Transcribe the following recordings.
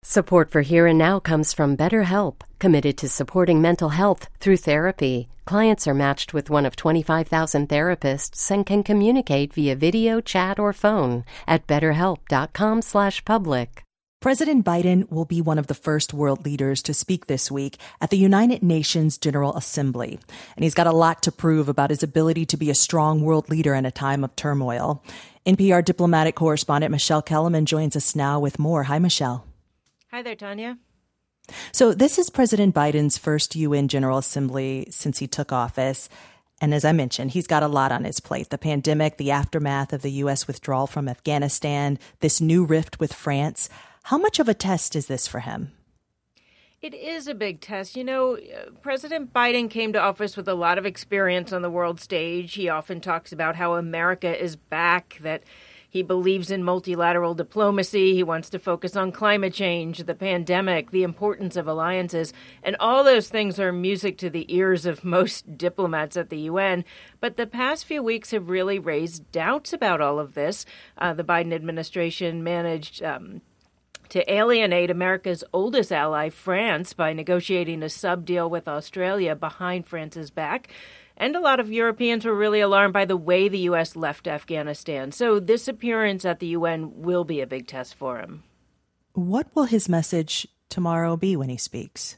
Support for Here and Now comes from BetterHelp, committed to supporting mental health through therapy. Clients are matched with one of 25,000 therapists and can communicate via video, chat, or phone at betterhelp.com/public. President Biden will be one of the first world leaders to speak this week at the United Nations General Assembly. And he's got a lot to prove about his ability to be a strong world leader in a time of turmoil. NPR diplomatic correspondent Michelle Kellerman joins us now with more. Hi, Michelle. Hi there, Tanya. So this is President Biden's first UN General Assembly since he took office. And as I mentioned, he's got a lot on his plate. The pandemic, the aftermath of the U.S. withdrawal from Afghanistan, this new rift with France. How much of a test is this for him? It is a big test. You know, President Biden came to office with a lot of experience on the world stage. He often talks about how America is back, that he believes in multilateral diplomacy. He wants to focus on climate change, the pandemic, the importance of alliances. And all those things are music to the ears of most diplomats at the UN. But the past few weeks have really raised doubts about all of this. The Biden administration managed to alienate America's oldest ally, France, by negotiating a sub-deal with Australia behind France's back. And a lot of Europeans were really alarmed by the way the U.S. left Afghanistan. So this appearance at the UN will be a big test for him. What will his message tomorrow be when he speaks?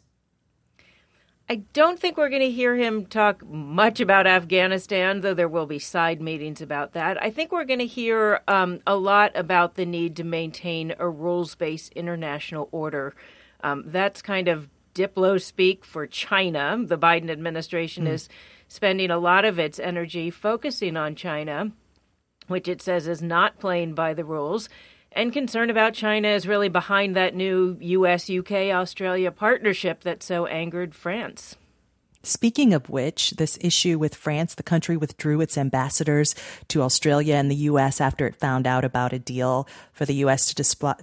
I don't think we're going to hear him talk much about Afghanistan, though there will be side meetings about that. I think we're going to hear a lot about the need to maintain a rules-based international order. That's kind of Diplo speak for China. The Biden administration is spending a lot of its energy focusing on China, which it says is not playing by the rules. And concern about China is really behind that new U.S., U.K., Australia partnership that so angered France. Speaking of which, this issue with France, the country withdrew its ambassadors to Australia and the U.S. after it found out about a deal for the U.S.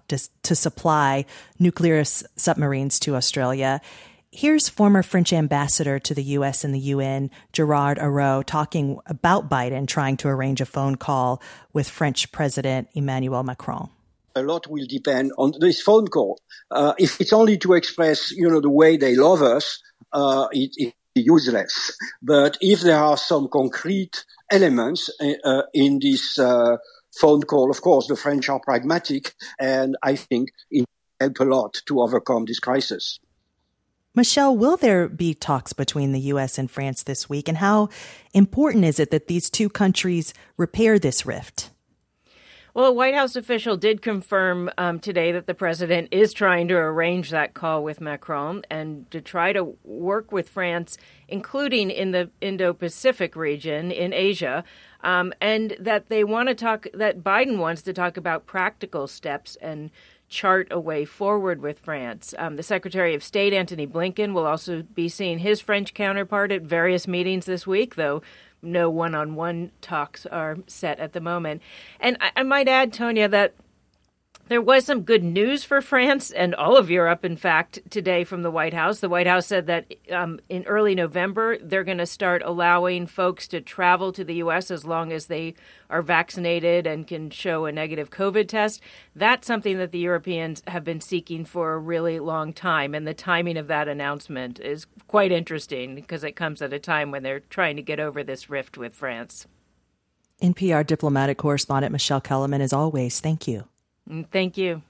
to supply nuclear submarines to Australia. Here's former French ambassador to the U.S. and the UN, Gerard Araud, talking about Biden trying to arrange a phone call with French President Emmanuel Macron. A lot will depend on this phone call. If it's only to express, the way they love us, it's useless. But if there are some concrete elements in this phone call, of course, the French are pragmatic, and I think it helped a lot to overcome this crisis. Michelle, will there be talks between the U.S. and France this week? And how important is it that these two countries repair this rift? Well, a White House official did confirm today that the president is trying to arrange that call with Macron and to try to work with France, including in the Indo-Pacific region in Asia, and that that Biden wants to talk about practical steps and chart a way forward with France. The Secretary of State, Antony Blinken, will also be seeing his French counterpart at various meetings this week, though no one-on-one talks are set at the moment. And I might add, Tonya, that there was some good news for France and all of Europe, in fact, today from the White House. The White House said that in early November, they're going to start allowing folks to travel to the U.S. as long as they are vaccinated and can show a negative COVID test. That's something that the Europeans have been seeking for a really long time. And the timing of that announcement is quite interesting because it comes at a time when they're trying to get over this rift with France. NPR diplomatic correspondent Michelle Kellerman, as always, thank you. Thank you.